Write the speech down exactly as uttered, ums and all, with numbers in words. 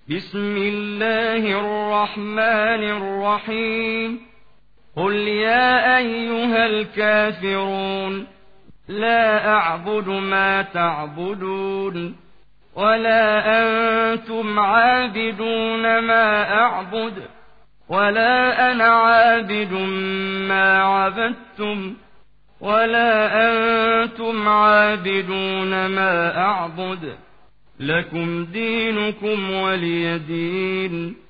بسم الله الرحمن الرحيم قل يا أيها الكافرون لا أعبد ما تعبدون ولا أنتم عابدون ما أعبد ولا أنا عابد ما عبدتم ولا أنتم عابدون ما أعبد لكم دينكم ولي دين.